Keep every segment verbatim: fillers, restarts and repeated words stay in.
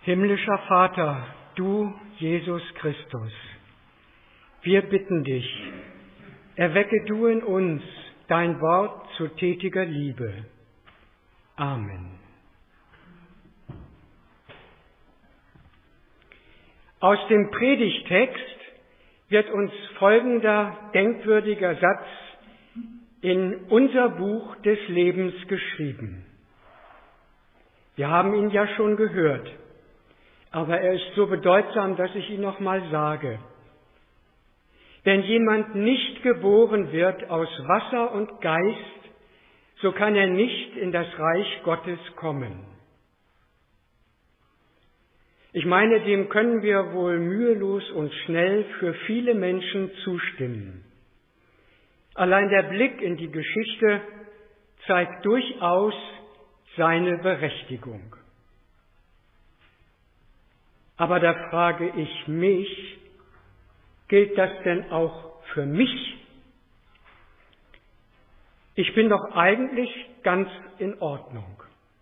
Himmlischer Vater, du Jesus Christus, wir bitten dich, erwecke du in uns dein Wort zu tätiger Liebe. Amen. Aus dem Predigttext wird uns folgender denkwürdiger Satz in unser Buch des Lebens geschrieben. Wir haben ihn ja schon gehört, aber er ist so bedeutsam, dass ich ihn noch mal sage. Wenn jemand nicht geboren wird aus Wasser und Geist, so kann er nicht in das Reich Gottes kommen. Ich meine, dem können wir wohl mühelos und schnell für viele Menschen zustimmen. Allein der Blick in die Geschichte zeigt durchaus seine Berechtigung. Aber da frage ich mich, gilt das denn auch für mich? Ich bin doch eigentlich ganz in Ordnung.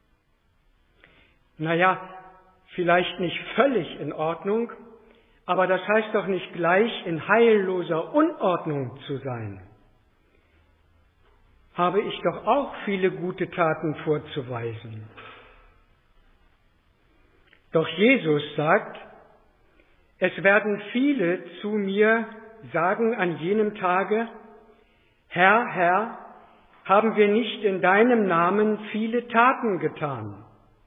Naja, vielleicht nicht völlig in Ordnung, aber das heißt doch nicht gleich in heilloser Unordnung zu sein. Habe ich doch auch viele gute Taten vorzuweisen. Doch Jesus sagt, es werden viele zu mir sagen an jenem Tage, Herr, Herr, haben wir nicht in deinem Namen viele Taten getan?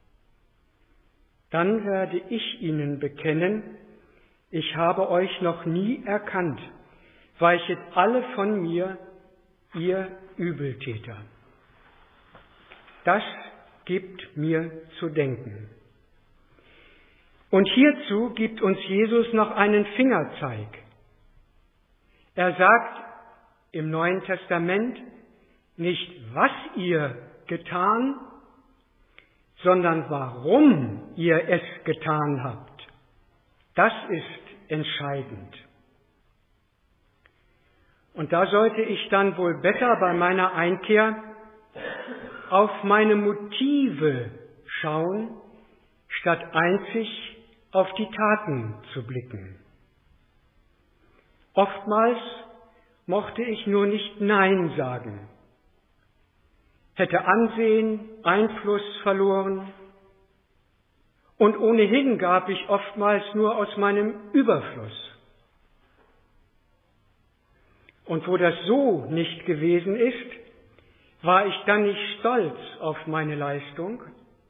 Dann werde ich ihnen bekennen, ich habe euch noch nie erkannt, weichet alle von mir, ihr Übeltäter. Das gibt mir zu denken. Und hierzu gibt uns Jesus noch einen Fingerzeig. Er sagt im Neuen Testament nicht, was ihr getan, sondern warum ihr es getan habt. Das ist entscheidend. Und da sollte ich dann wohl besser bei meiner Einkehr auf meine Motive schauen, statt einzig auf die Taten zu blicken. Oftmals mochte ich nur nicht Nein sagen, hätte Ansehen, Einfluss verloren und ohnehin gab ich oftmals nur aus meinem Überfluss. Und wo das so nicht gewesen ist, war ich dann nicht stolz auf meine Leistung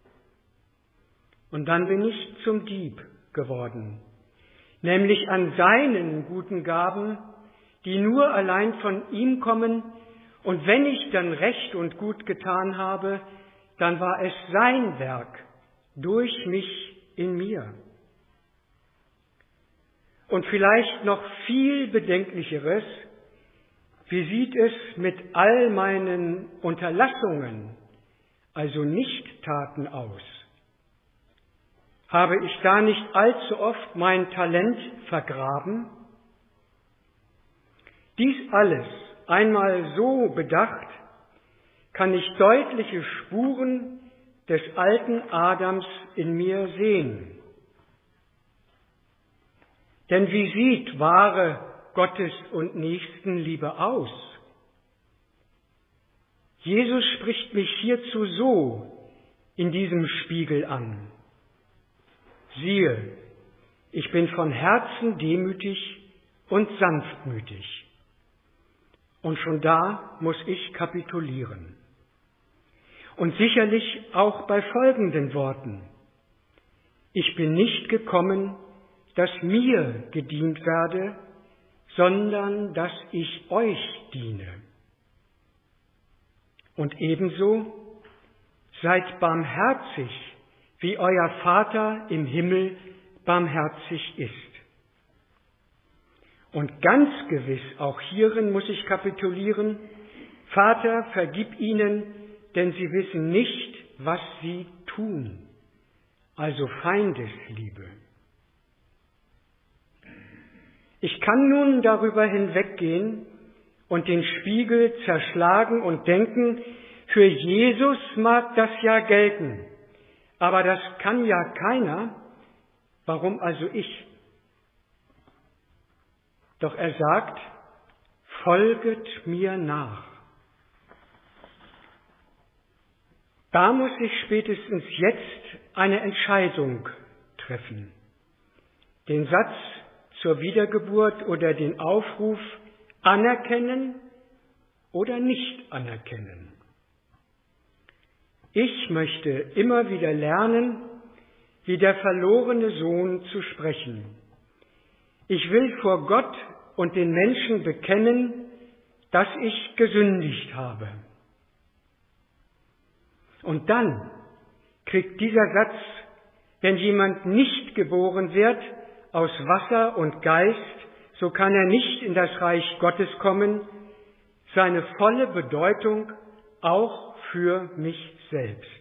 und dann bin ich zum Dieb geworden, nämlich an seinen guten Gaben, die nur allein von ihm kommen, und wenn ich dann recht und gut getan habe, dann war es sein Werk, durch mich in mir. Und vielleicht noch viel Bedenklicheres, wie sieht es mit all meinen Unterlassungen, also Nichttaten aus? Habe ich da nicht allzu oft mein Talent vergraben? Dies alles einmal so bedacht, kann ich deutliche Spuren des alten Adams in mir sehen. Denn wie sieht wahre Gottes- und Nächstenliebe aus? Jesus spricht mich hierzu so in diesem Spiegel an. Siehe, ich bin von Herzen demütig und sanftmütig. Und schon da muss ich kapitulieren. Und sicherlich auch bei folgenden Worten. Ich bin nicht gekommen, dass mir gedient werde, sondern dass ich euch diene. Und ebenso, seid barmherzig, wie euer Vater im Himmel barmherzig ist. Und ganz gewiss, auch hierin muss ich kapitulieren, Vater, vergib ihnen, denn sie wissen nicht, was sie tun. Also Feindesliebe. Ich kann nun darüber hinweggehen und den Spiegel zerschlagen und denken, für Jesus mag das ja gelten, aber das kann ja keiner, Warum also ich? Doch er sagt, folget mir nach. Da muss ich spätestens jetzt eine Entscheidung treffen. Den Satz zur Wiedergeburt oder den Aufruf anerkennen oder nicht anerkennen. Ich möchte immer wieder lernen, wie der verlorene Sohn zu sprechen. Ich will vor Gott und den Menschen bekennen, dass ich gesündigt habe. Und dann kriegt dieser Satz, wenn jemand nicht geboren wird, aus Wasser und Geist, so kann er nicht in das Reich Gottes kommen, seine volle Bedeutung auch für mich selbst.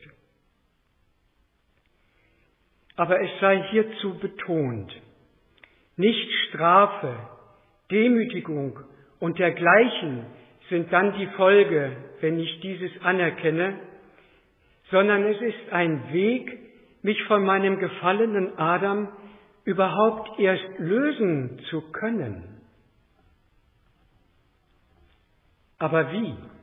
Aber es sei hierzu betont, nicht Strafe, Demütigung und dergleichen sind dann die Folge, wenn ich dieses anerkenne, sondern es ist ein Weg, mich von meinem gefallenen Adam überhaupt erst lösen zu können. Aber wie?